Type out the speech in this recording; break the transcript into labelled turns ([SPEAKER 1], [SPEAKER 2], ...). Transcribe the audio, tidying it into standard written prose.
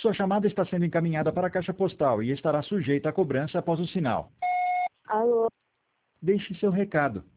[SPEAKER 1] Sua chamada está sendo encaminhada para a caixa postal e estará sujeita à cobrança após o sinal.
[SPEAKER 2] Alô?
[SPEAKER 1] Deixe seu recado.